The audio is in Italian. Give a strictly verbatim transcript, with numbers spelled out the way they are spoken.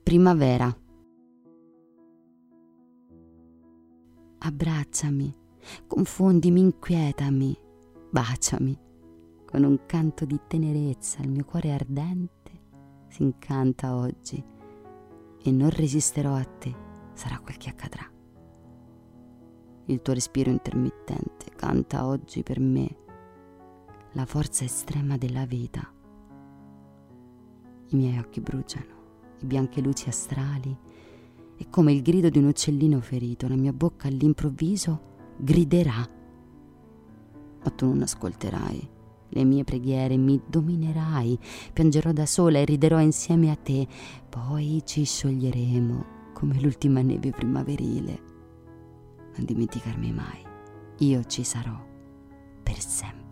Primavera. Abbracciami, confondimi, inquietami, baciami. Con un canto di tenerezza il mio cuore ardente si incanta oggi e non resisterò a te, sarà quel che accadrà. Il tuo respiro intermittente canta oggi per me la forza estrema della vita. I miei occhi bruciano, i bianche luci astrali, e come il grido di un uccellino ferito, la mia bocca all'improvviso griderà. Ma tu non ascolterai le mie preghiere, mi dominerai, piangerò da sola e riderò insieme a te, poi ci scioglieremo come l'ultima neve primaverile. Non dimenticarmi mai, io ci sarò per sempre.